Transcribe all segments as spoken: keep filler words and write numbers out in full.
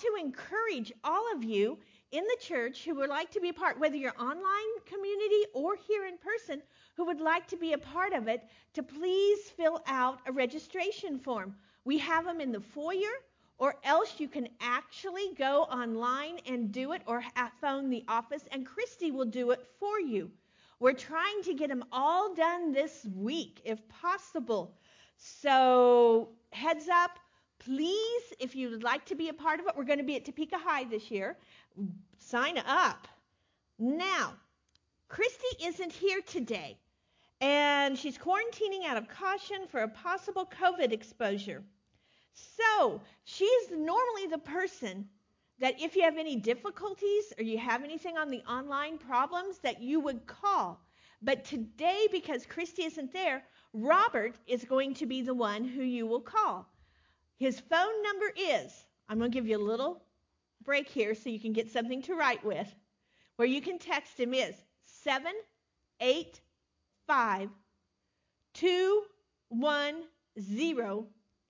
to encourage all of you in the church who would like to be a part, whether you're online community or here in person, who would like to be a part of it, to please fill out a registration form. We have them in the foyer, or else you can actually go online and do it, or phone the office, and Christy will do it for you. We're trying to get them all done this week, if possible. So heads up, please, if you would like to be a part of it, we're going to be at Topeka High this year. Sign up. Now, Christy isn't here today, and she's quarantining out of caution for a possible COVID exposure. So she's normally the person that if you have any difficulties or you have anything on the online problems that you would call. But today, because Christy isn't there, Robert is going to be the one who you will call. His phone number is, I'm going to give you a little break here so you can get something to write with, where you can text him is seven eight five, two one zero,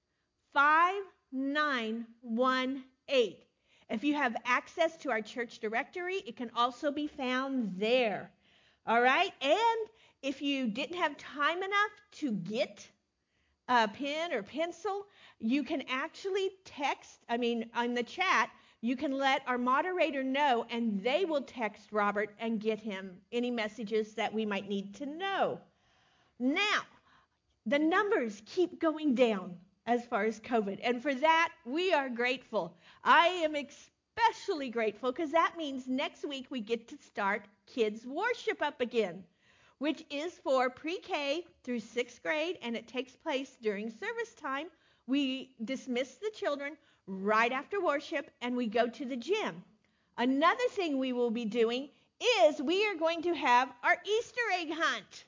five nine one eight. If you have access to our church directory, it can also be found there. All right? And if you didn't have time enough to get a pen or pencil, you can actually text, I mean, on the chat, you can let our moderator know, and they will text Robert and get him any messages that we might need to know. Now, the numbers keep going down as far as COVID, and for that, we are grateful. I am especially grateful because that means next week we get to start kids worship up again, which is for pre-K through sixth grade, and it takes place during service time. We dismiss the children right after worship, and we go to the gym. Another thing we will be doing is we are going to have our Easter egg hunt.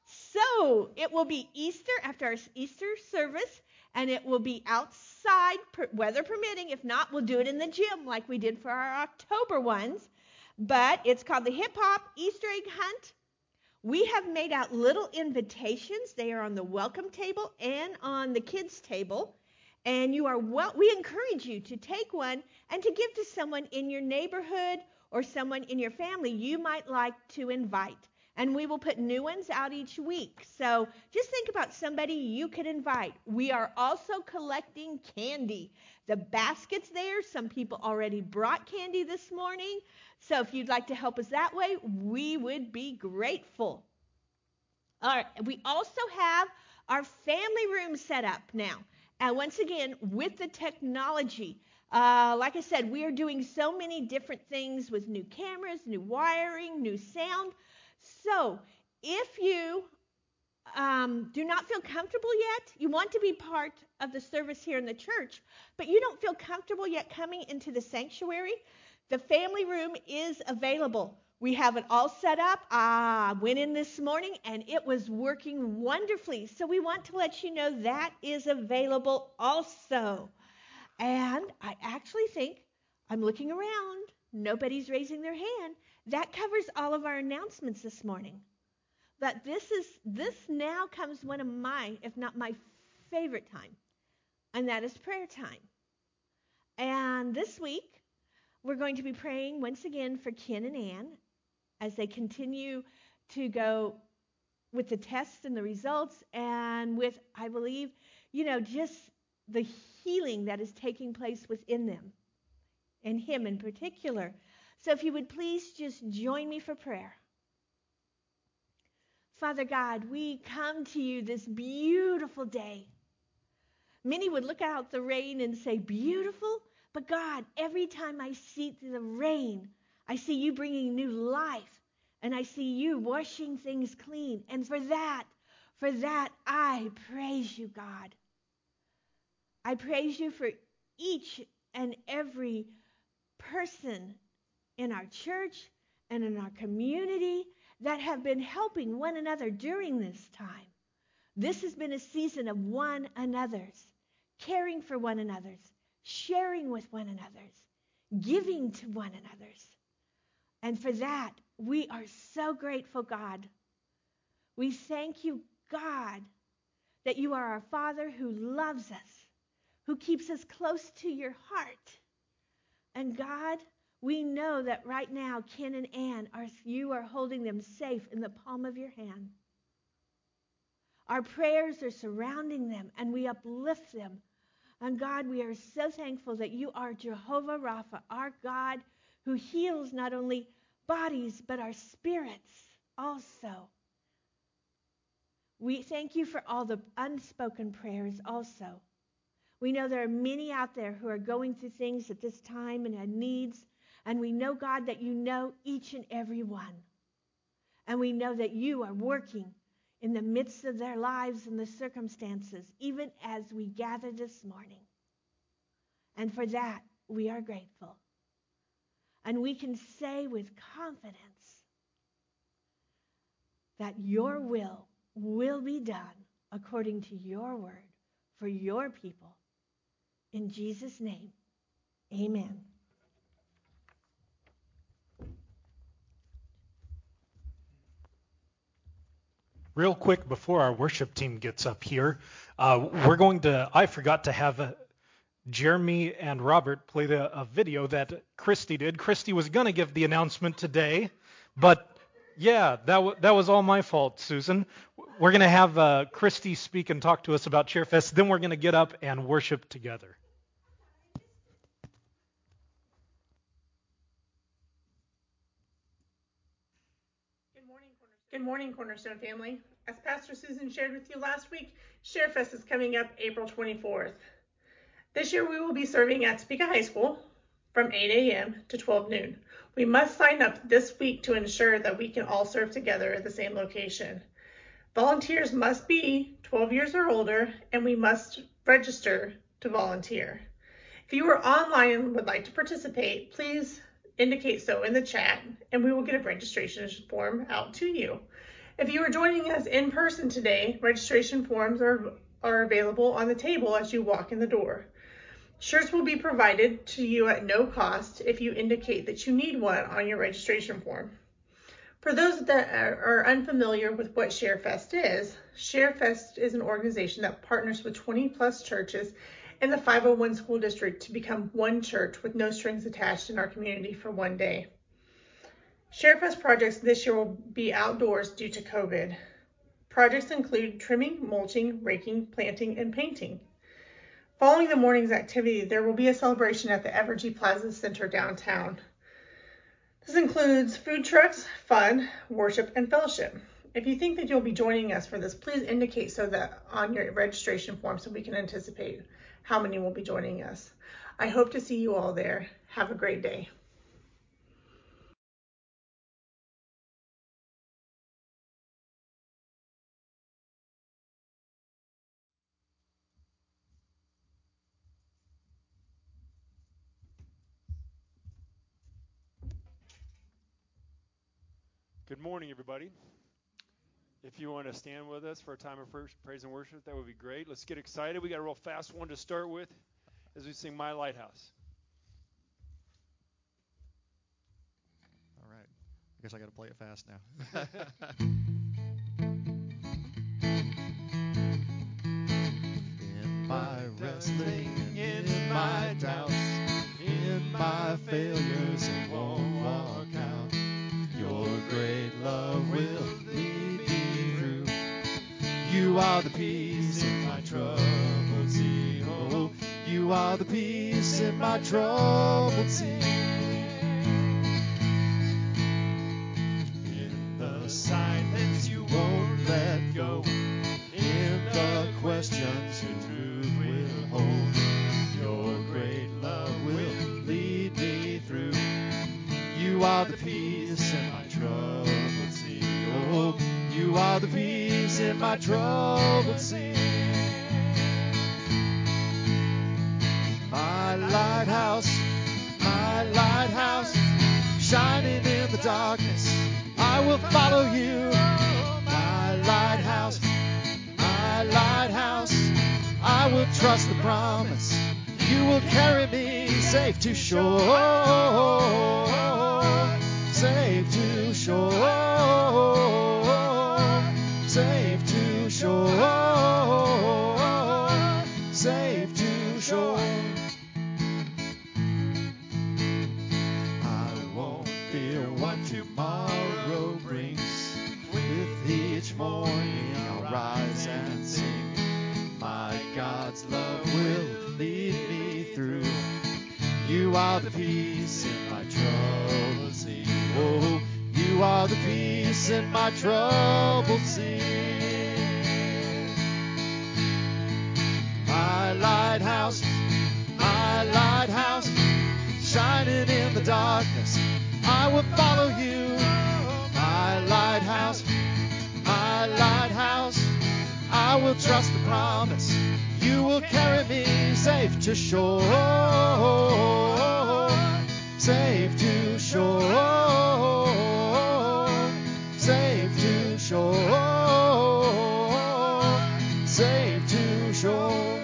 So it will be Easter after our Easter service, and it will be outside, weather permitting. If not, we'll do it in the gym like we did for our October ones. But it's called the Hip Hop Easter Egg Hunt. We have made out little invitations. They are on the welcome table and on the kids' table. And you are well, we encourage you to take one and to give to someone in your neighborhood or someone in your family you might like to invite. And we will put new ones out each week. So just think about somebody you could invite. We are also collecting candy. The basket's there. Some people already brought candy this morning. So if you'd like to help us that way, we would be grateful. All right. We also have our family room set up now. And once again, with the technology, uh, like I said, we are doing so many different things with new cameras, new wiring, new sound. So if you um, do not feel comfortable yet, you want to be part of the service here in the church, but you don't feel comfortable yet coming into the sanctuary, the family room is available. We have it all set up. I went in this morning and it was working wonderfully. So we want to let you know that is available also. And I actually think, I'm looking around, nobody's raising their hand. That covers all of our announcements this morning. But this is this now comes one of my, if not my favorite time, and that is prayer time. And this week, we're going to be praying once again for Ken and Ann as they continue to go with the tests and the results, and with, I believe, you know, just the healing that is taking place within them, and him in particular. So if you would please just join me for prayer. Father God, we come to you this beautiful day. Many would look out the rain and say, beautiful, but God, every time I see the rain, I see you bringing new life, and I see you washing things clean. And for that, for that, I praise you, God. I praise you for each and every person in our church and in our community that have been helping one another during this time. This has been a season of one another's, caring for one another's, sharing with one another's, giving to one another's. And for that, we are so grateful, God. We thank you, God, that you are our Father who loves us, who keeps us close to your heart, And God, we know that right now, Ken and Ann, are, you are holding them safe in the palm of your hand. Our prayers are surrounding them, and we uplift them. And God, we are so thankful that you are Jehovah Rapha, our God, who heals not only bodies, but our spirits also. We thank you for all the unspoken prayers also. We know there are many out there who are going through things at this time and have needs. And we know, God, that you know each and every one. And we know that you are working in the midst of their lives and the circumstances, even as we gather this morning. And for that, we are grateful. And we can say with confidence that your will will be done according to your word for your people. In Jesus' name, amen. Real quick before our worship team gets up here, uh, we're going to, I forgot to have uh, Jeremy and Robert play the, a video that Christy did. Christy was going to give the announcement today, but yeah, that, w- that was all my fault, Susan. We're going to have uh, Christy speak and talk to us about ChairFest. Then we're going to get up and worship together. Good morning, Cornerstone family. As Pastor Susan shared with you last week, ShareFest is coming up April twenty-fourth. This year we will be serving at Topeka High School from eight a.m. to twelve noon. We must sign up this week to ensure that we can all serve together at the same location. Volunteers must be twelve years or older, and we must register to volunteer. If you are online and would like to participate, please indicate so in the chat, and we will get a registration form out to you. If you are joining us in person today, registration forms are, are available on the table as you walk in the door. Shirts will be provided to you at no cost if you indicate that you need one on your registration form. For those that are unfamiliar with what ShareFest is, ShareFest is an organization that partners with twenty plus churches in the five oh one school district to become one church with no strings attached in our community for one day. ShareFest projects this year will be outdoors due to COVID. Projects include trimming, mulching, raking, planting, and painting. Following the morning's activity, there will be a celebration at the Evergy Plaza Center downtown. This includes food trucks, fun, worship, and fellowship. If you think that you'll be joining us for this, please indicate so that on your registration form so we can anticipate how many will be joining us. I hope to see you all there. Have a great day. Good morning, everybody. If you want to stand with us for a time of praise and worship, that would be great. Let's get excited. We got a real fast one to start with as we sing My Lighthouse. All right. I guess I got to play it fast now. In my wrestling, in my doubts, in my failures, it won't walk out. Your great love will lead me through. You are the peace in my troubled sea. Oh, you are the peace in my troubled sea. In the silence you won't let go. In the questions your truth will hold. Your great love will lead me through. You are the peace in my troubled sea. Oh, you are the peace in my troubled sea. My lighthouse, my lighthouse, shining in the darkness, I will follow you. My lighthouse, my lighthouse, I will trust the promise. You will carry me safe to shore. Safe to shore, safe to shore, safe to shore. are the peace in my troubled sea. Oh, you are the peace in my troubled sea. My lighthouse, my lighthouse, shining in the darkness, I will follow you. My lighthouse, my lighthouse, I will trust the promise. You will carry me safe to shore, safe to shore, safe to shore, safe to shore.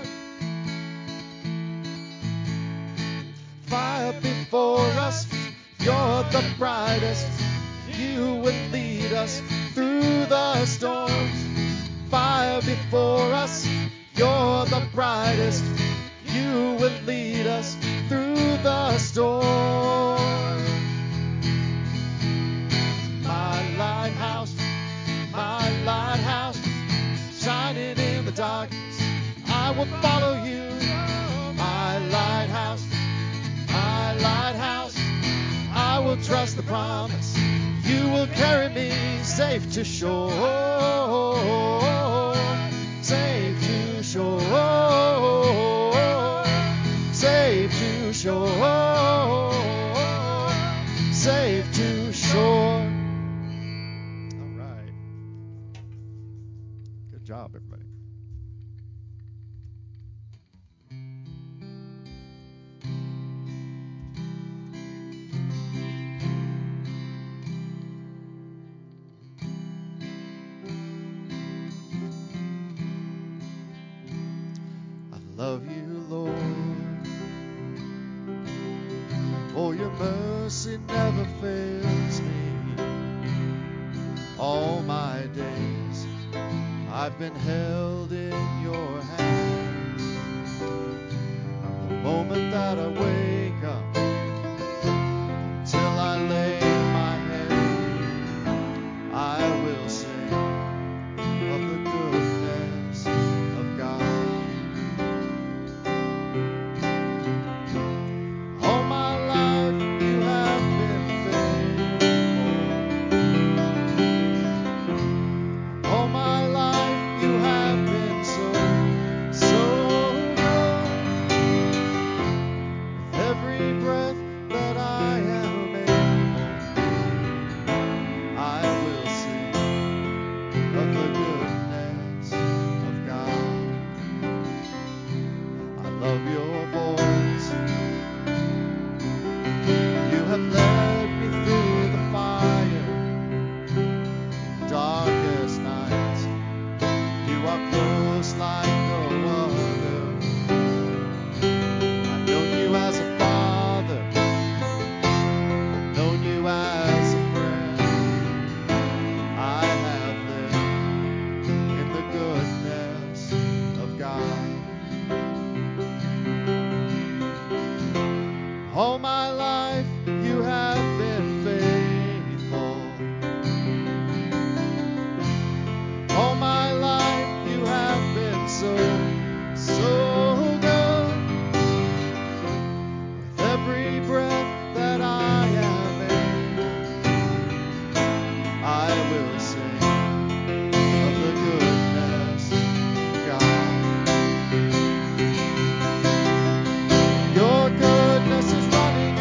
Fire before us, you're the brightest. You will lead us through the storms. Fire before us, you're the brightest. You will lead us through the storm. My lighthouse, my lighthouse, shining in the darkness, I will follow you. My lighthouse, my lighthouse, I will trust the promise. You will carry me safe to shore, safe to shore, safe to shore, safe to shore. All right. Good job, everybody. Love you, Lord, for your mercy never fails me. All my days I've been held in your hand. From the moment that I wake up till I lay my head, I will sing of the goodness of God. All my life you have been faithful. All my life you have been so, so good. With every breath that I am able, I will sing of the goodness of God. I love your voice. You have led me through the fire, darkest nights. You are close like no other. I've known you as a father, known you as a friend. I have lived in the goodness of God. All my life you have been faithful. All my life you have been so, so good. With every breath that I am able, I will sing of the goodness of God. Your goodness is running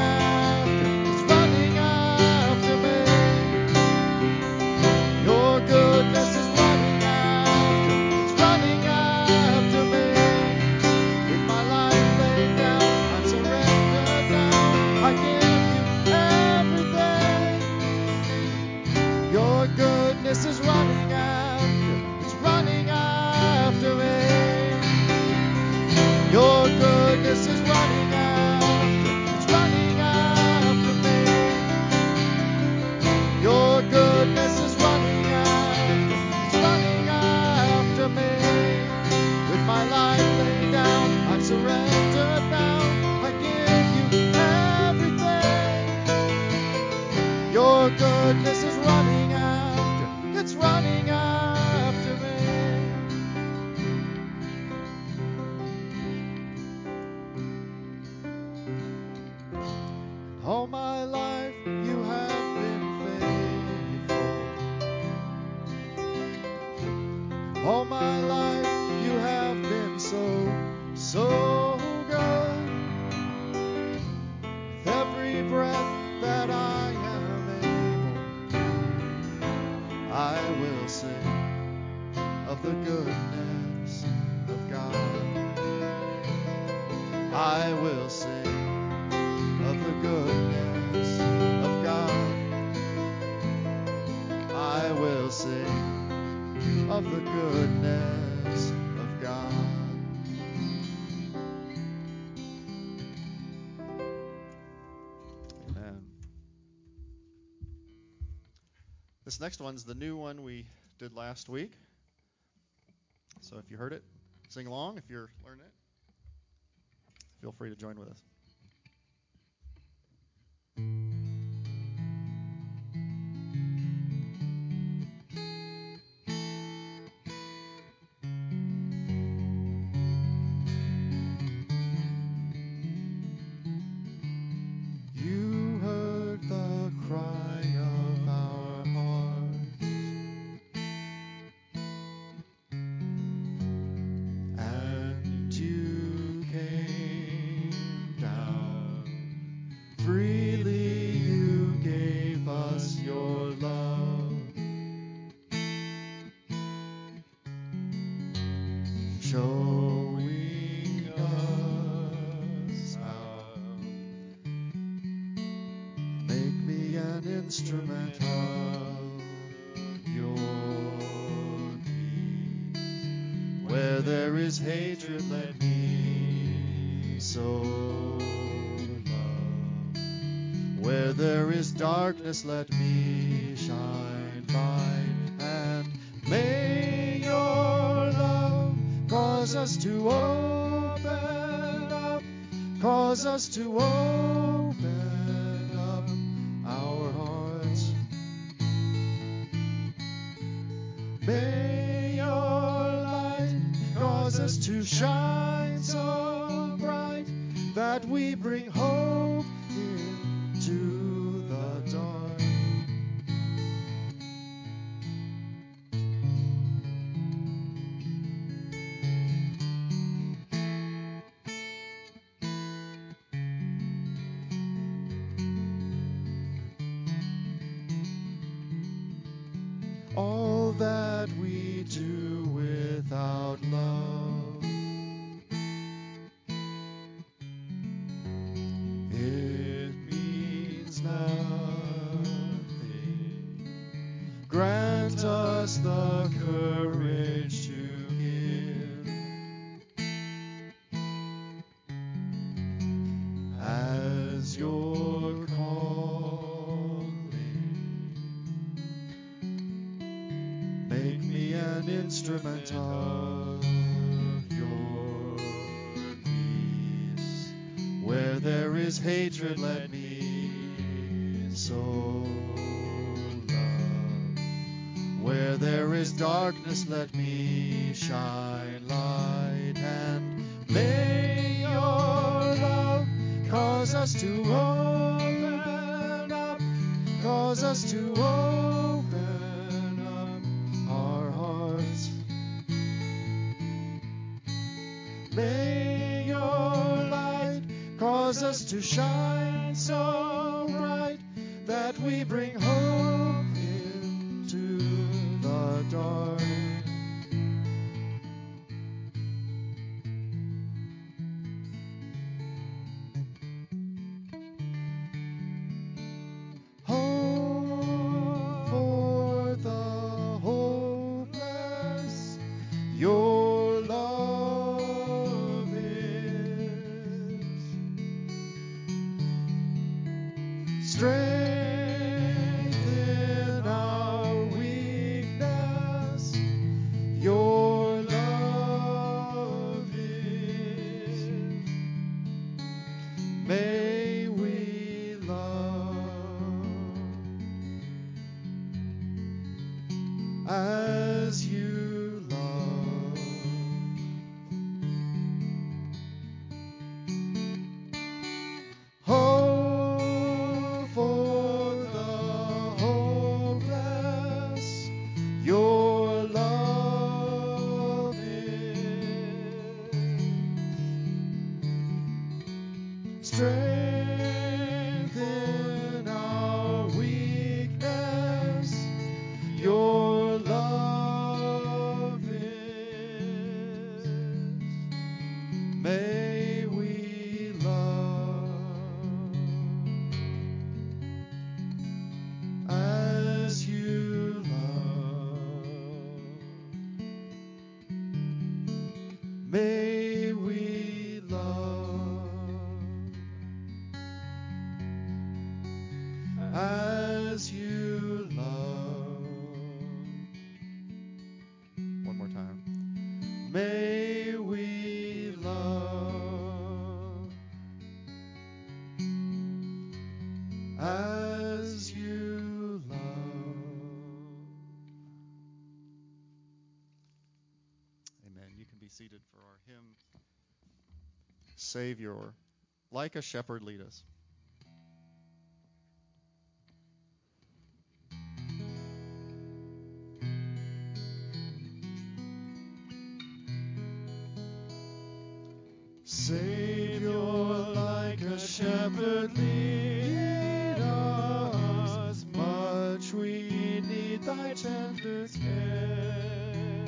I will sing of the goodness of God. I will sing of the goodness of God. Amen. This next one's the new one we did last week. So if you heard it, sing along. If you're learning it, feel free to join with us. You heard the cry of our hearts, and you came down. Freely you gave us your love, showing us how. Make me an instrument of your peace. Where there is hatred, let me sow love. Where there is darkness, let me shine light. And may your love cause us to open up, cause us to open up our hearts. May your light cause us to shine so bright that we bring hope into the dark. All that we do without love, it means nothing. Grant us the courage to give as your calling. Make me an instrument of your peace. Where there is hatred, let me sow love. Where there is darkness, let me shine light. And may your love cause us to open up, cause us to open up our hearts. May your light cause us to shine so bright that we bring hope into the dark. Hope for the hopeless, your love is. Strength Savior. Like a shepherd, lead us. Savior, like a shepherd, lead us. Much we need thy tender care.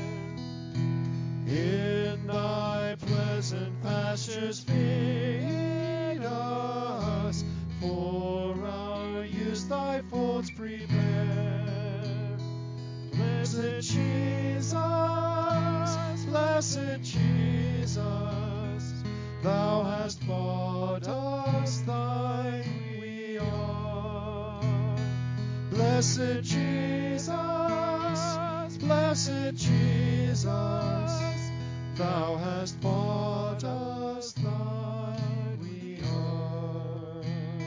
In thy pleasant pastures feed us. For our use thy folds prepare. Blessed Jesus, blessed Jesus, thou hast bought us, thine we are. Blessed Jesus, blessed Jesus, thou hast bought us, thine we are.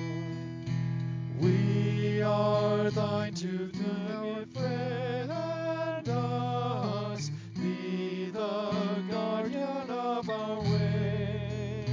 We are thine to befriend us, be the guardian of our way.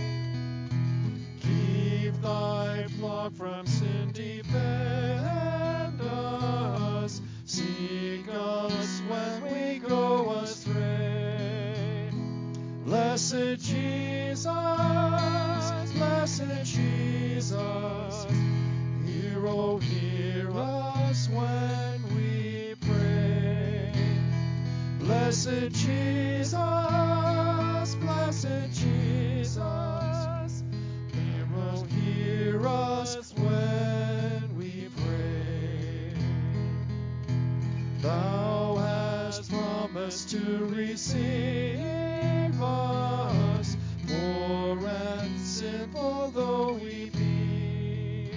Keep thy flock from sin, defend us, seek us when we go astray. Blessed Jesus, blessed Jesus, hear, oh, hear us when we pray. Blessed Jesus, blessed Jesus, hear, oh, hear us when we pray. Thou hast promised to receive us, poor and simple though we be.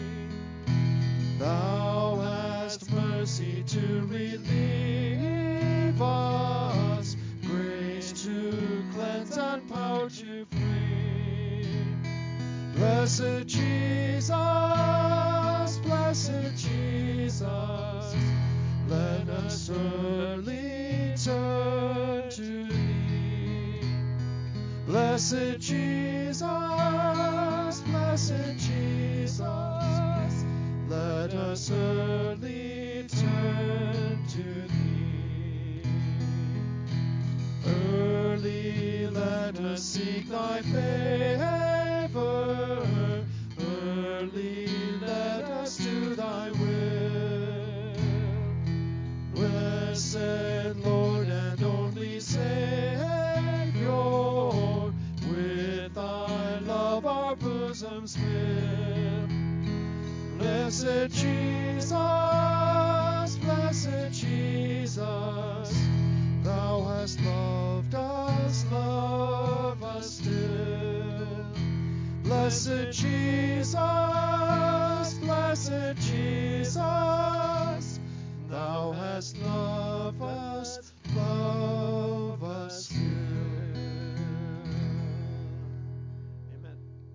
Thou hast mercy to relieve us, grace to cleanse and power to free. Blessed Jesus, blessed Jesus, let us early turn to thee. Blessed Jesus, blessed Jesus, let us early turn to thee. Early let us seek thy favor, early let us do thy will. Blessed Lord and only Savior, with thy love our bosoms fill. Blessed Jesus, blessed Jesus, thou hast loved us, love us still. Blessed Jesus, blessed Jesus, thou hast loved us, love us still. Amen.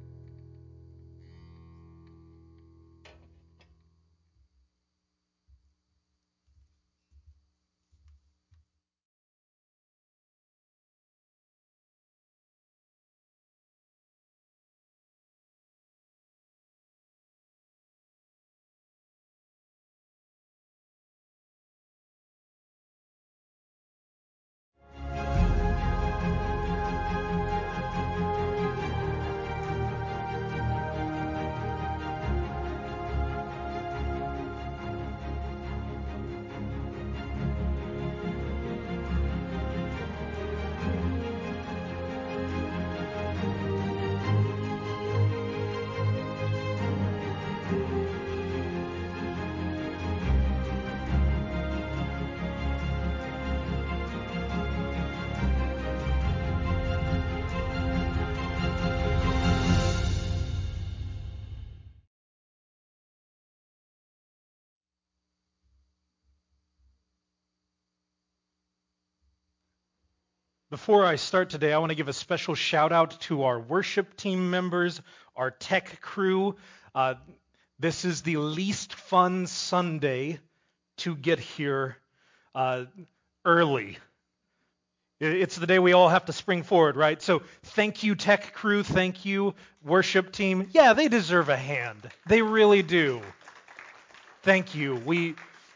Before I start today, I want to give a special shout out to our worship team members, our tech crew. Uh, this is the least fun Sunday to get here uh, early. It's the day we all have to spring forward, right? So thank you, tech crew. Thank you, worship team. Yeah, they deserve a hand. They really do. Thank you. We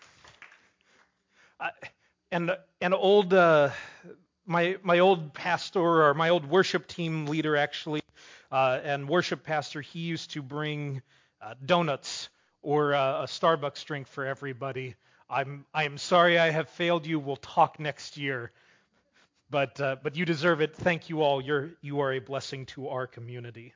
uh, and an old uh, my my old pastor or my old worship team leader actually uh, and worship pastor. He used to bring uh, donuts or uh, a Starbucks drink for everybody. I'm I am sorry I have failed you. We'll talk next year. But uh, but you deserve it. Thank you all. You're you are a blessing to our community.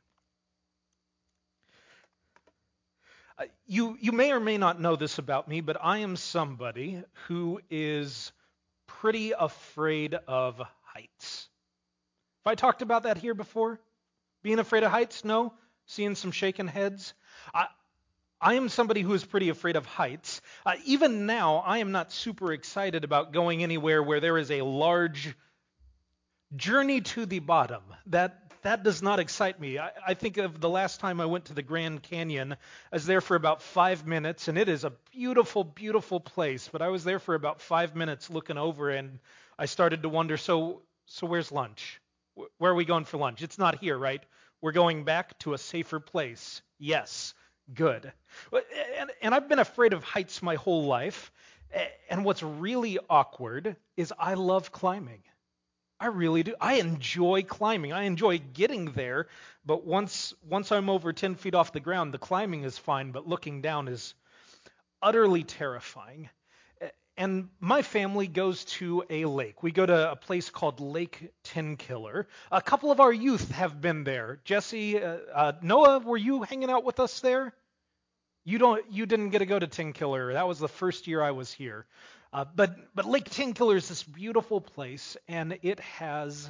Uh, you you may or may not know this about me, but I am somebody who is pretty afraid of heights. Have I talked about that here before? Being afraid of heights? No? Seeing some shaking heads? I I am somebody who is pretty afraid of heights. Uh, even now, I am not super excited about going anywhere where there is a large journey to the bottom. That that does not excite me. I, I think of the last time I went to the Grand Canyon. I was there for about five minutes, and it is a beautiful, beautiful place. But I was there for about five minutes looking over, and I started to wonder, so so where's lunch? Where are we going for lunch? It's not here, right? We're going back to a safer place. Yes, good. And, and I've been afraid of heights my whole life. And what's really awkward is I love climbing. I really do. I enjoy climbing. I enjoy getting there, but once once I'm over ten feet off the ground, the climbing is fine, but looking down is utterly terrifying. And my family goes to a lake. We go to a place called Lake Tenkiller. A couple of our youth have been there. Jesse, uh, uh, Noah, were you hanging out with us there? You don't. You didn't get to go to Tenkiller. That was the first year I was here. Uh, but but Lake Tenkiller is this beautiful place, and it has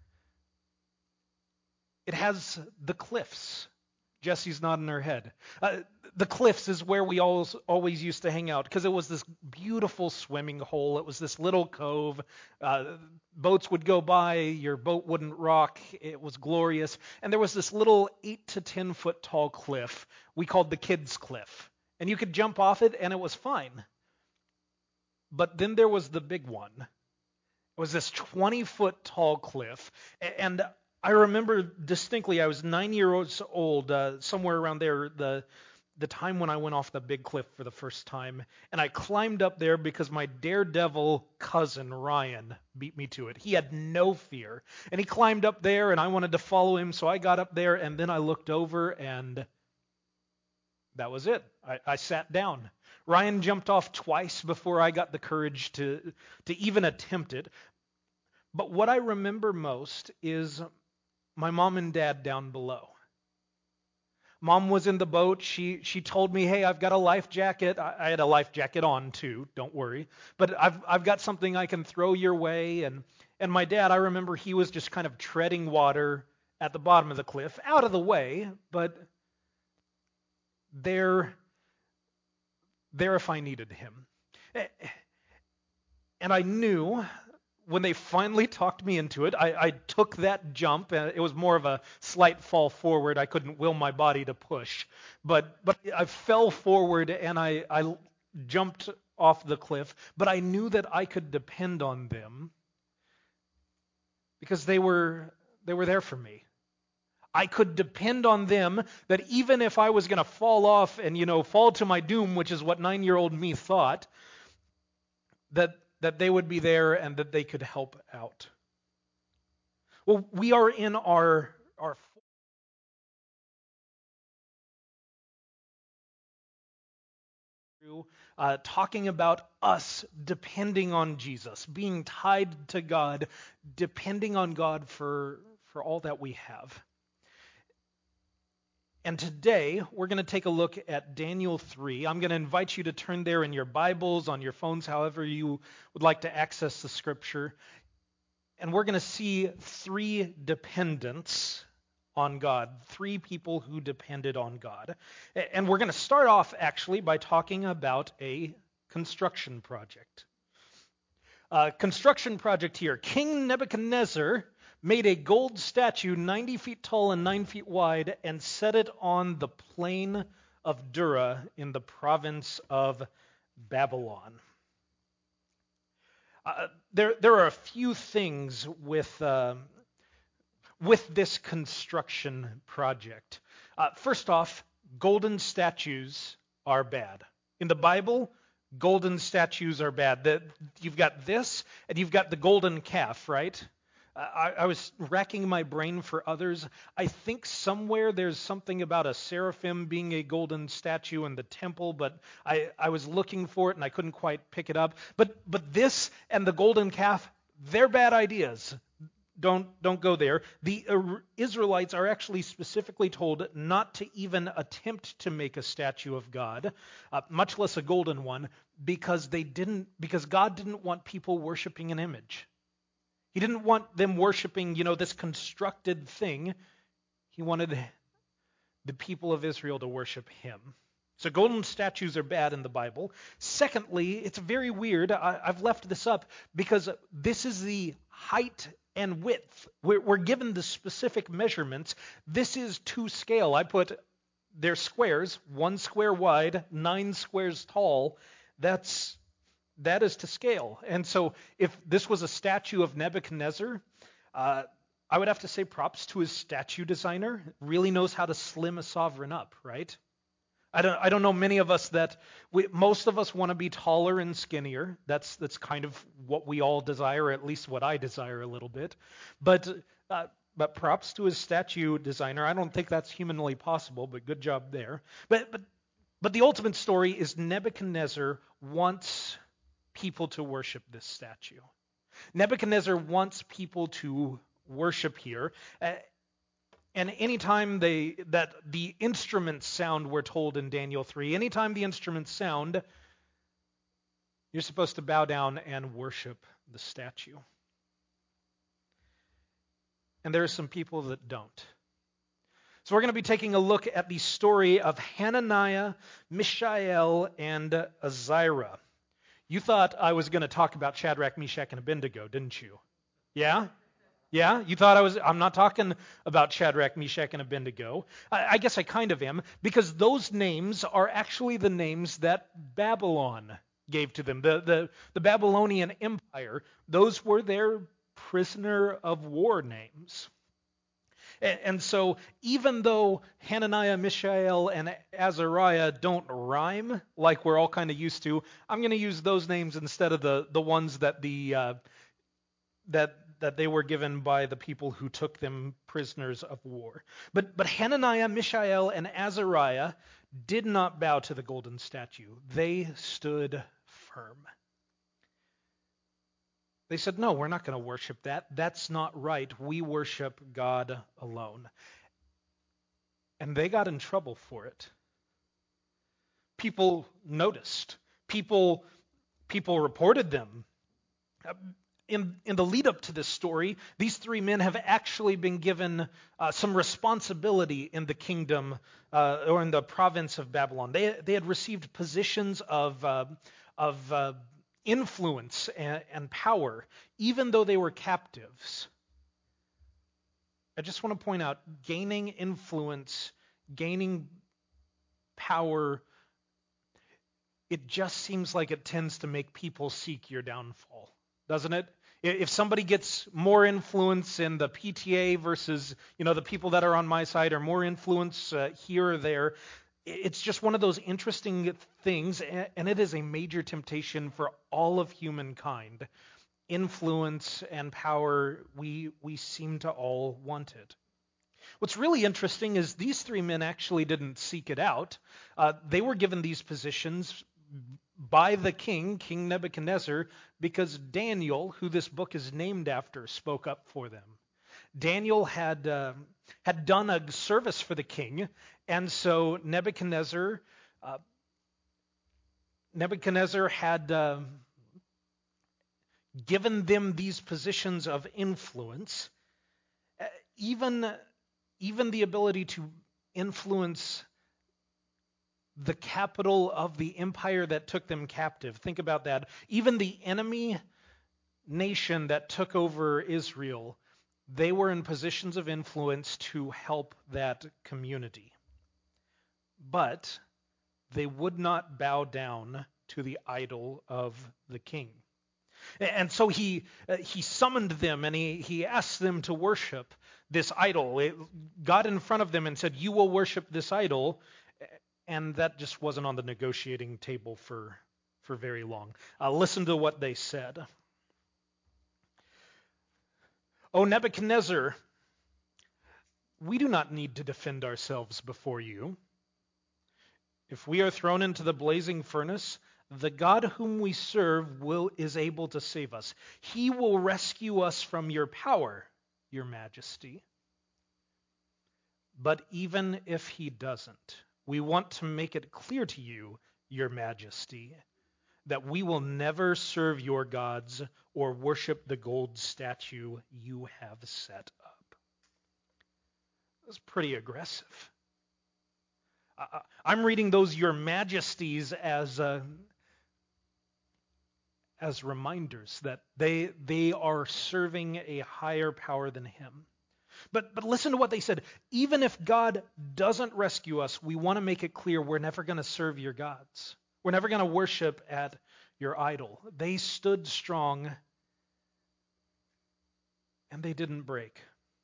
it has the cliffs. Jesse's nodding her head. Uh, the cliffs is where we always always used to hang out because it was this beautiful swimming hole. It was this little cove. Uh, boats would go by. Your boat wouldn't rock. It was glorious. And there was this little eight to ten foot tall cliff we called the Kids Cliff, and you could jump off it, and it was fine. But then there was the big one. It was this twenty foot tall cliff. And I remember distinctly, I was nine years old, uh, somewhere around there, the the time when I went off the big cliff for the first time. And I climbed up there because my daredevil cousin, Ryan, beat me to it. He had no fear. And he climbed up there, and I wanted to follow him, so I got up there, and then I looked over, and that was it. I, I sat down. Ryan jumped off twice before I got the courage to, to even attempt it. But what I remember most is my mom and dad down below. Mom was in the boat. She she told me, hey, I've got a life jacket. I, I had a life jacket on too, don't worry. But I've I've got something I can throw your way. And, and my dad, I remember he was just kind of treading water at the bottom of the cliff, out of the way, but there there if I needed him. And I knew when they finally talked me into it, I, I took that jump, and it was more of a slight fall forward. I couldn't will my body to push. But but I fell forward, and I, I jumped off the cliff. But I knew that I could depend on them because they were they were there for me. I could depend on them that even if I was going to fall off and, you know, fall to my doom, which is what nine-year-old me thought, that that they would be there and that they could help out. Well, we are in our our uh, talking about us depending on Jesus, being tied to God, depending on God for for all that we have. And today, we're going to take a look at Daniel three. I'm going to invite you to turn there in your Bibles, on your phones, however you would like to access the Scripture. And we're going to see three dependents on God, three people who depended on God. And we're going to start off, actually, by talking about a construction project. Uh, construction project here. King Nebuchadnezzar made a gold statue ninety feet tall and nine feet wide and set it on the plain of Dura in the province of Babylon. Uh, there, there are a few things with uh, with this construction project. Uh, first off, golden statues are bad. In the Bible, golden statues are bad. The, you've got this, and you've got the golden calf, right? I, I was racking my brain for others. I think somewhere there's something about a seraphim being a golden statue in the temple, but I, I was looking for it and I couldn't quite pick it up. But but this and the golden calf, they're bad ideas. Don't don't go there. The uh, Israelites are actually specifically told not to even attempt to make a statue of God, uh, much less a golden one, because they didn't because God didn't want people worshiping an image. He didn't want them worshiping, you know, this constructed thing. He wanted the people of Israel to worship him. So golden statues are bad in the Bible. Secondly, it's very weird. I, I've left this up because this is the height and width. We're, we're given the specific measurements. This is to scale. I put their squares, one square wide, nine squares tall. That's That is to scale. And so if this was a statue of Nebuchadnezzar, uh, I would have to say props to his statue designer. Really knows how to slim a sovereign up, right? I don't I don't know many of us that, we, most of us want to be taller and skinnier. That's that's kind of what we all desire, or at least what I desire a little bit. But uh, but props to his statue designer. I don't think that's humanly possible, but good job there. But but but the ultimate story is Nebuchadnezzar wants people to worship this statue. Nebuchadnezzar wants people to worship here. Uh, and anytime they that the instruments sound, we're told in Daniel three, anytime the instruments sound, you're supposed to bow down and worship the statue. And there are some people that don't. So we're going to be taking a look at the story of Hananiah, Mishael, and Azariah. You thought I was going to talk about Shadrach, Meshach, and Abednego, didn't you? Yeah? Yeah? You thought I was, I'm not talking about Shadrach, Meshach, and Abednego. I, I guess I kind of am, because those names are actually the names that Babylon gave to them. The, the, the Babylonian Empire, those were their prisoner of war names. And so even though Hananiah, Mishael, and Azariah don't rhyme like we're all kind of used to, I'm going to use those names instead of the, the ones that the uh, that that they were given by the people who took them prisoners of war. But but Hananiah, Mishael, and Azariah did not bow to the golden statue. They stood firm. They said, no, we're not going to worship that. That's not right. We worship God alone. And they got in trouble for it. People noticed. People, people reported them. In, in the lead up to this story, these three men have actually been given uh, some responsibility in the kingdom uh, or in the province of Babylon. They, they had received positions of, uh, of uh, influence and, and power, even though they were captives. I just want to point out, gaining influence, gaining power, it just seems like it tends to make people seek your downfall, doesn't it? If somebody gets more influence in the P T A versus, you know, the people that are on my side, or more influence uh, here or there, it's just one of those interesting things, and it is a major temptation for all of humankind. Influence and power, we we seem to all want it. What's really interesting is these three men actually didn't seek it out. Uh, they were given these positions by the king, King Nebuchadnezzar, because Daniel, who this book is named after, spoke up for them. Daniel had uh, had done a service for the king, and so Nebuchadnezzar uh, Nebuchadnezzar had uh, given them these positions of influence, uh, even even the ability to influence the capital of the empire that took them captive. Think about that. Even the enemy nation that took over Israel, they were in positions of influence to help that community. But they would not bow down to the idol of the king. And so he uh, he summoned them and he, he asked them to worship this idol. It got in front of them and said, you will worship this idol. And that just wasn't on the negotiating table for, for very long. Uh, listen to what they said. O Nebuchadnezzar, we do not need to defend ourselves before you. If we are thrown into the blazing furnace, the God whom we serve will is able to save us. He will rescue us from your power, your majesty. But even if he doesn't, we want to make it clear to you, your majesty, that we will never serve your gods or worship the gold statue you have set up. That's pretty aggressive. Uh, I'm reading those your majesties as uh, as reminders that they they are serving a higher power than him. But but listen to what they said. Even if God doesn't rescue us, we want to make it clear we're never going to serve your gods. We're never going to worship at your idol. They stood strong and they didn't break.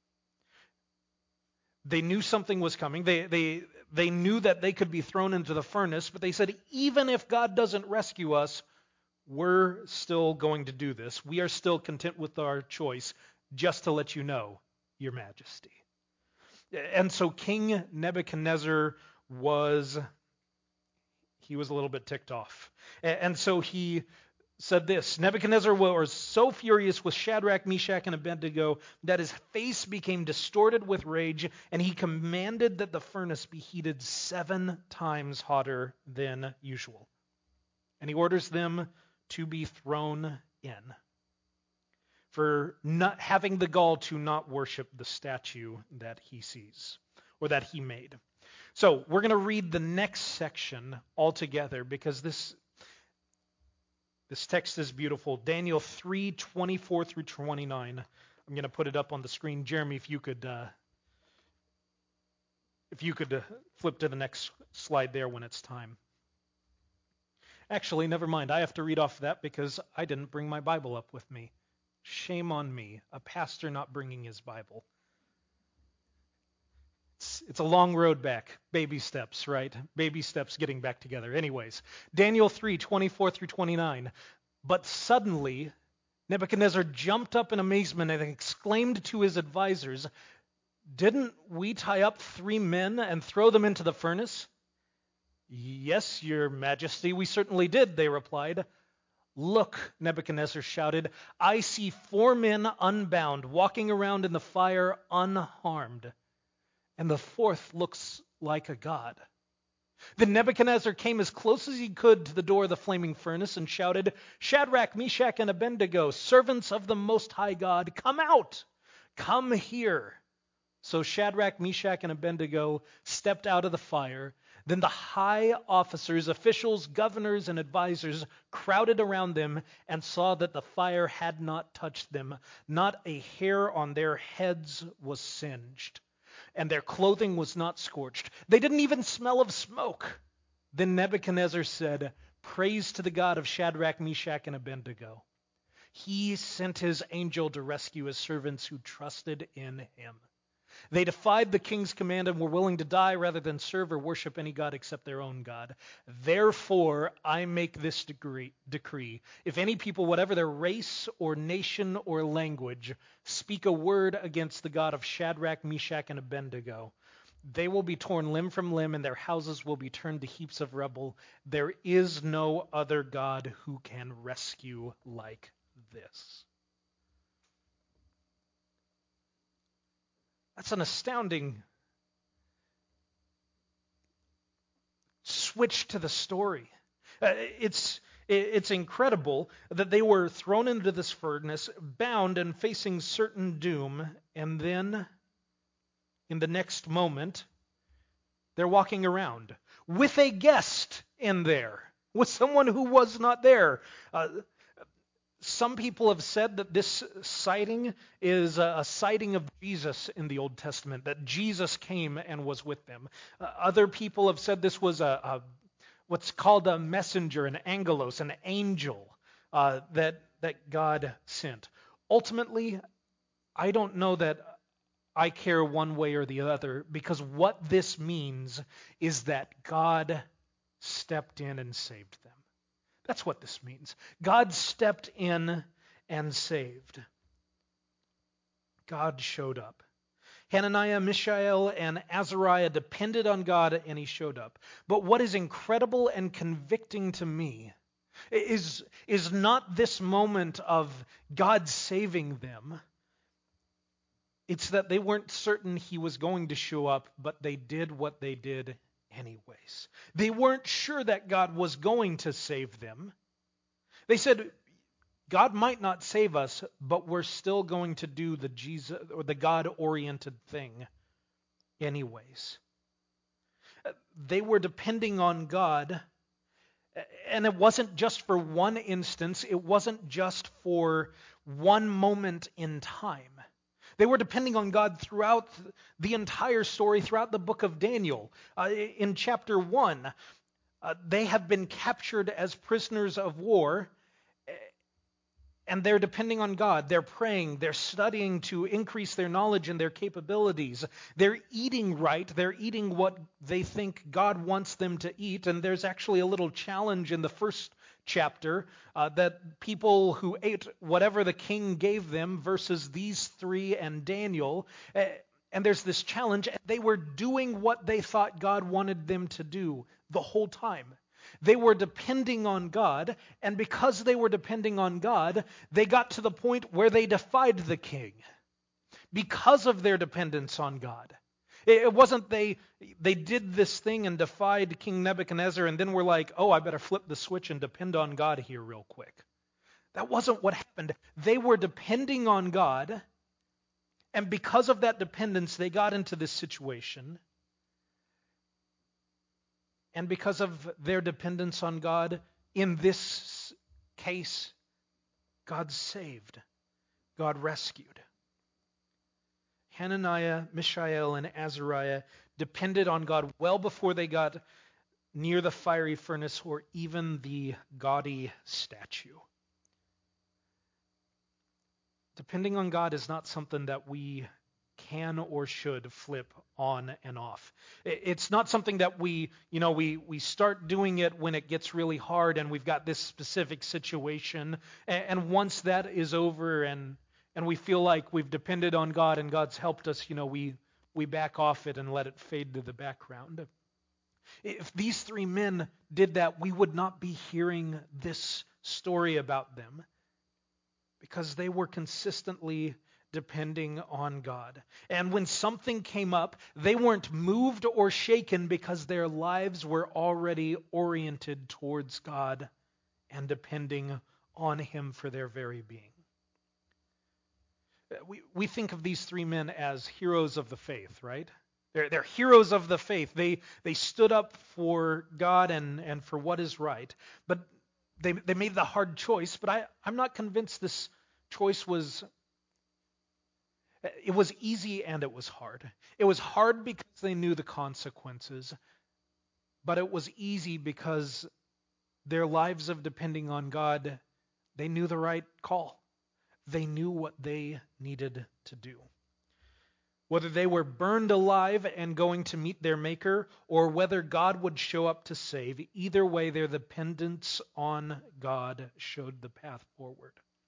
They knew something was coming. They they they knew that they could be thrown into the furnace, but they said, even if God doesn't rescue us, we're still going to do this. We are still content with our choice, just to let you know, your majesty. And so King Nebuchadnezzar was, he was a little bit ticked off. And so he said this, Nebuchadnezzar was so furious with Shadrach, Meshach, and Abednego that his face became distorted with rage, and he commanded that the furnace be heated seven times hotter than usual. And he orders them to be thrown in for not having the gall to not worship the statue that he sees or that he made. So we're going to read the next section all together because this this text is beautiful. Daniel three twenty-four through twenty-nine. I'm going to put it up on the screen. Jeremy, if you could uh, if you could uh, flip to the next slide there when it's time. Actually, never mind. I have to read off that because I didn't bring my Bible up with me. Shame on me, a pastor not bringing his Bible. It's, it's a long road back. Baby steps, right? Baby steps getting back together. Anyways, Daniel three twenty-four through twenty-nine. But suddenly, Nebuchadnezzar jumped up in amazement and exclaimed to his advisors, "Didn't we tie up three men and throw them into the furnace?" "Yes, your majesty, we certainly did," they replied. "Look," Nebuchadnezzar shouted, "I see four men unbound, walking around in the fire unharmed, and the fourth looks like a god." Then Nebuchadnezzar came as close as he could to the door of the flaming furnace and shouted, "Shadrach, Meshach, and Abednego, servants of the Most High God, come out! Come here!" So Shadrach, Meshach, and Abednego stepped out of the fire. Then the high officers, officials, governors, and advisors crowded around them and saw that the fire had not touched them. Not a hair on their heads was singed, and their clothing was not scorched. They didn't even smell of smoke. Then Nebuchadnezzar said, "Praise to the God of Shadrach, Meshach, and Abednego. He sent his angel to rescue his servants who trusted in him. They defied the king's command and were willing to die rather than serve or worship any god except their own God. Therefore, I make this decree, decree. If any people, whatever their race or nation or language, speak a word against the God of Shadrach, Meshach, and Abednego, they will be torn limb from limb and their houses will be turned to heaps of rubble. There is no other God who can rescue like this." That's an astounding switch to the story. Uh, it's it's incredible that they were thrown into this furnace, bound and facing certain doom, and then in the next moment, they're walking around with a guest in there, with someone who was not there. Uh, Some people have said that this sighting is a sighting of Jesus in the Old Testament, that Jesus came and was with them. Uh, other people have said this was a, a what's called a messenger, an angelos, an angel, uh, that that God sent. Ultimately, I don't know that I care one way or the other, because what this means is that God stepped in and saved them. That's what this means. God stepped in and saved. God showed up. Hananiah, Mishael, and Azariah depended on God, and he showed up. But what is incredible and convicting to me is, is not this moment of God saving them. It's that they weren't certain he was going to show up, but they did what they did anyways. They weren't sure that God was going to save them. They said, God might not save us, but we're still going to do the Jesus or the God-oriented thing anyways. They were depending on God, and it wasn't just for one instance. It wasn't just for one moment in time. They were depending on God throughout the entire story, throughout the book of Daniel. Uh, in chapter one, uh, they have been captured as prisoners of war, and they're depending on God. They're praying. They're studying to increase their knowledge and their capabilities. They're eating right. They're eating what they think God wants them to eat. And there's actually a little challenge in the first chapter uh, that people who ate whatever the king gave them versus these three and Daniel. Uh, and there's this challenge. They were doing what they thought God wanted them to do the whole time. They were depending on God, and because they were depending on God, they got to the point where they defied the king because of their dependence on God. It wasn't they they did this thing and defied King Nebuchadnezzar and then were like, oh, I better flip the switch and depend on God here real quick. That wasn't what happened. They were depending on God, and because of that dependence, they got into this situation. And because of their dependence on God, in this case, God saved. God rescued. Hananiah, Mishael, and Azariah depended on God well before they got near the fiery furnace or even the gaudy statue. Depending on God is not something that we can or should flip on and off. It's not something that we, you know, we we start doing it when it gets really hard and we've got this specific situation, and once that is over and and we feel like we've depended on God and God's helped us, you know, we we back off it and let it fade to the background. If these three men did that, we would not be hearing this story about them, because they were consistently depending on God. And when something came up, they weren't moved or shaken because their lives were already oriented towards God and depending on Him for their very being. We, we think of these three men as heroes of the faith, right? They're, they're heroes of the faith. They they stood up for God and, and for what is right. But they, they made the hard choice, but I, I'm not convinced this choice was It was easy and it was hard. It was hard because they knew the consequences, but it was easy because their lives of depending on God, they knew the right call. They knew what they needed to do. Whether they were burned alive and going to meet their Maker, or whether God would show up to save, either way, their dependence on God showed the path forward.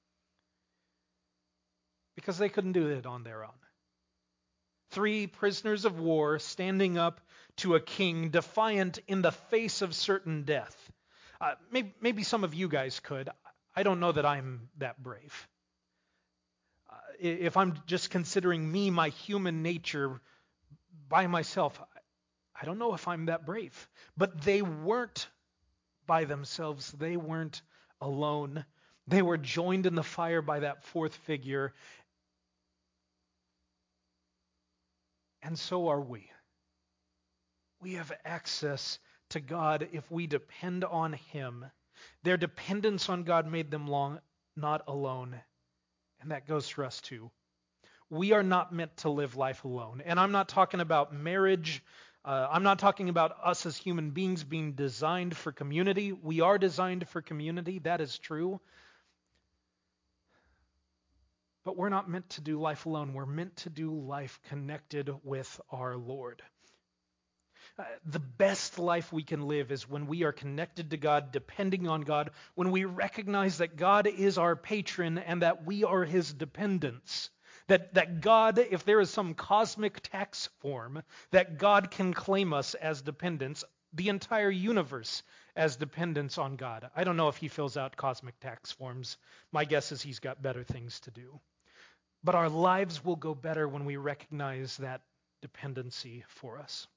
Because they couldn't do it on their own. Three prisoners of war standing up to a king, defiant in the face of certain death. Uh, maybe, maybe some of you guys could. I don't know that I'm that brave. Uh, if I'm just considering me, my human nature, by myself, I don't know if I'm that brave. But they weren't by themselves. They weren't alone. They were joined in the fire by that fourth figure. And so are we. We have access to God if we depend on Him. Their dependence on God made them long, not alone. And that goes for us too. We are not meant to live life alone. And I'm not talking about marriage. Uh, I'm not talking about us as human beings being designed for community. We are designed for community. That is true. But we're not meant to do life alone. We're meant to do life connected with our Lord. Uh, the best life we can live is when we are connected to God, depending on God, when we recognize that God is our patron and that we are his dependents. That, that God, if there is some cosmic tax form, that God can claim us as dependents, the entire universe as dependents on God. I don't know if he fills out cosmic tax forms. My guess is he's got better things to do. But our lives will go better when we recognize that dependency for us.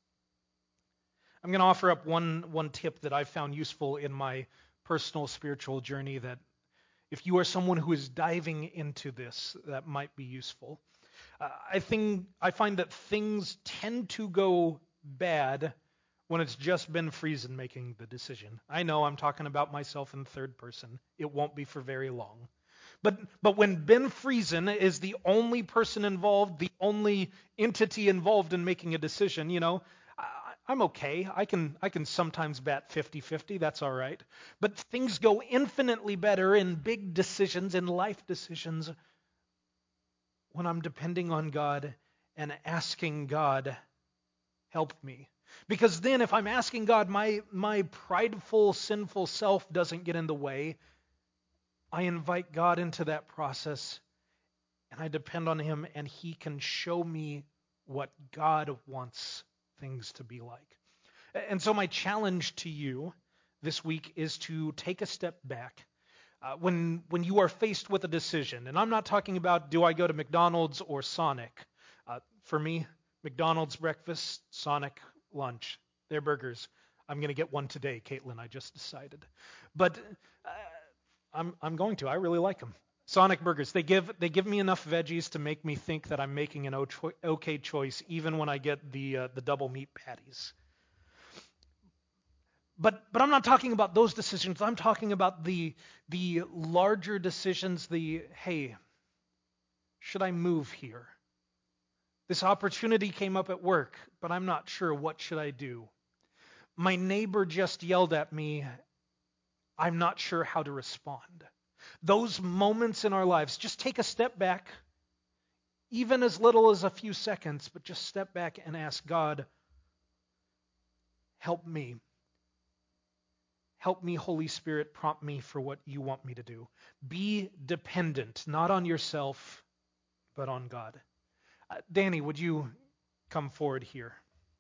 I'm going to offer up one, one tip that I've found useful in my personal spiritual journey that if you are someone who is diving into this, that might be useful. Uh, I think I find that things tend to go bad when it's just Ben Friesen making the decision. I know I'm talking about myself in third person. It won't be for very long. But but when Ben Friesen is the only person involved, the only entity involved in making a decision, you know, I, I'm okay. I can I can sometimes bat fifty-fifty. That's all right. But things go infinitely better in big decisions, in life decisions, when I'm depending on God and asking God, help me. Because then if I'm asking God, my my prideful, sinful self doesn't get in the way. I invite God into that process, and I depend on him, and he can show me what God wants things to be like. And so my challenge to you this week is to take a step back. Uh, when when you are faced with a decision, and I'm not talking about do I go to McDonald's or Sonic. Uh, for me, McDonald's breakfast, Sonic lunch. They're burgers. I'm going to get one today, Caitlin. I just decided. But uh, I'm I'm going to. I really like them. Sonic burgers. They give they give me enough veggies to make me think that I'm making an okay choice, even when I get the uh, the double meat patties. But but I'm not talking about those decisions. I'm talking about the the larger decisions. The hey, should I move here? This opportunity came up at work, but I'm not sure. What should I do? My neighbor just yelled at me. I'm not sure how to respond. Those moments in our lives, just take a step back, even as little as a few seconds, but just step back and ask God, help me. Help me, Holy Spirit, prompt me for what you want me to do. Be dependent, not on yourself, but on God. Uh, Danny, would you come forward here?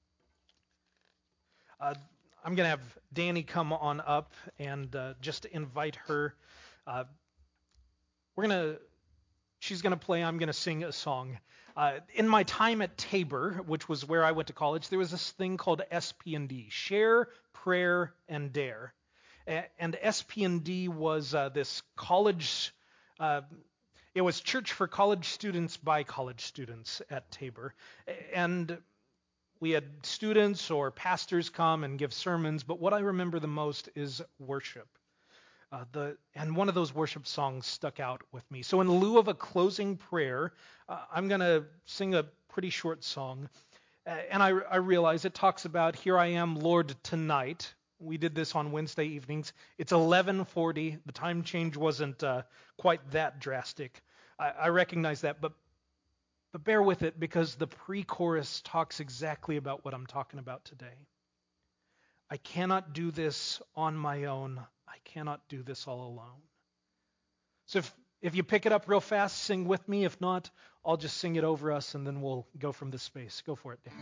Uh, I'm going to have Danny come on up and uh, just invite her. Uh, we're going to, she's going to play, I'm going to sing a song. Uh, in my time at Tabor, which was where I went to college, there was this thing called S P and D, Share, Prayer, and Dare. A- and S P and D was uh, this college, uh, it was church for college students by college students at Tabor. And we had students or pastors come and give sermons, but what I remember the most is worship. Uh, the and one of those worship songs stuck out with me. So in lieu of a closing prayer, uh, I'm going to sing a pretty short song. Uh, and I, I realize it talks about, here I am, Lord, tonight. We did this on Wednesday evenings. It's eleven forty. The time change wasn't uh, quite that drastic. I, I recognize that, but But bear with it, because the pre-chorus talks exactly about what I'm talking about today. I cannot do this on my own. I cannot do this all alone. So if, if you pick it up real fast, sing with me. If not, I'll just sing it over us, and then we'll go from this space. Go for it, Danny.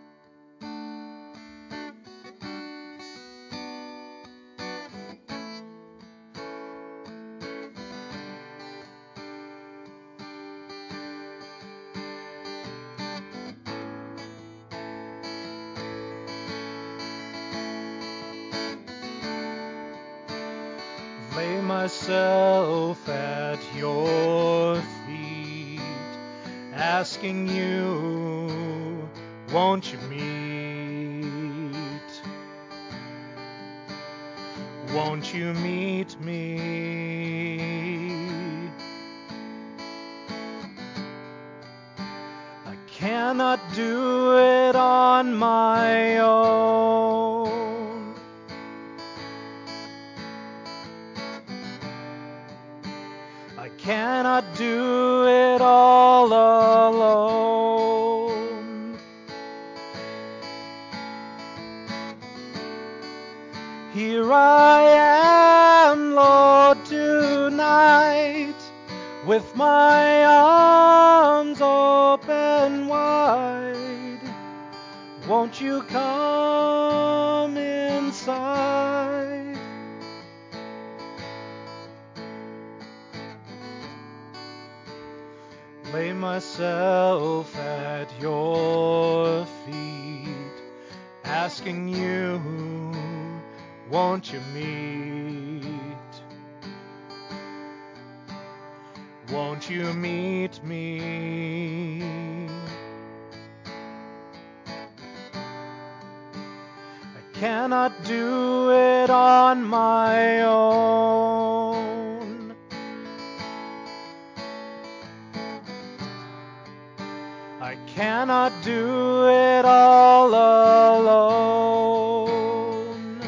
Lay myself at your feet, asking you, won't you meet? Won't you meet me? I cannot do it on my own. I cannot do it all alone. Here I am, Lord, tonight, with my arms open wide. Won't you come inside? Lay myself at your feet, asking you, won't you meet? Won't you meet me? I cannot do it on my own. I cannot do it all alone.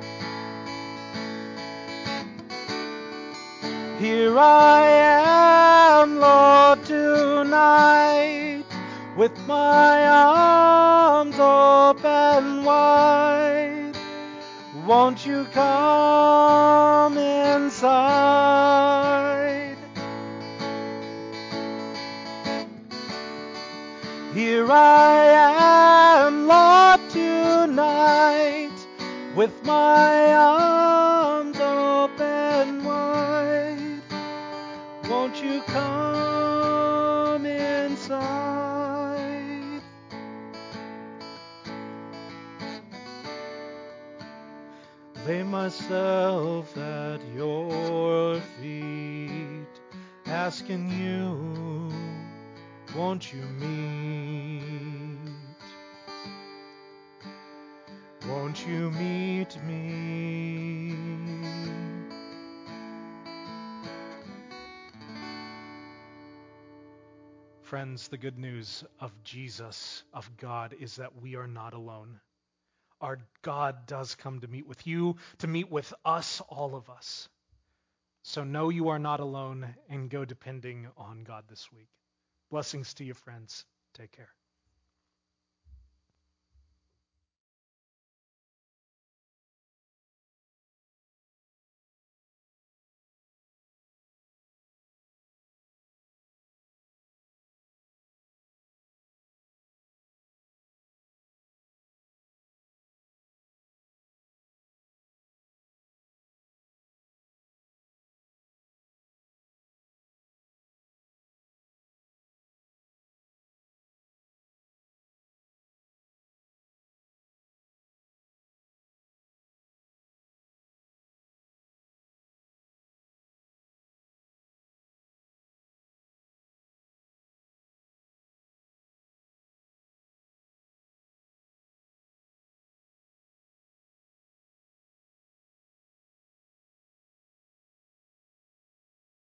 Here I am, Lord, tonight, with my arms open wide. Won't you come inside? Here I am, Lord, tonight, with my arms open wide. Won't you come inside? Lay myself at your feet, asking you, won't you meet? Won't you meet me? Friends, the good news of Jesus, of God, is that we are not alone. Our God does come to meet with you, to meet with us, all of us. So know you are not alone and go depending on God this week. Blessings to you, friends. Take care.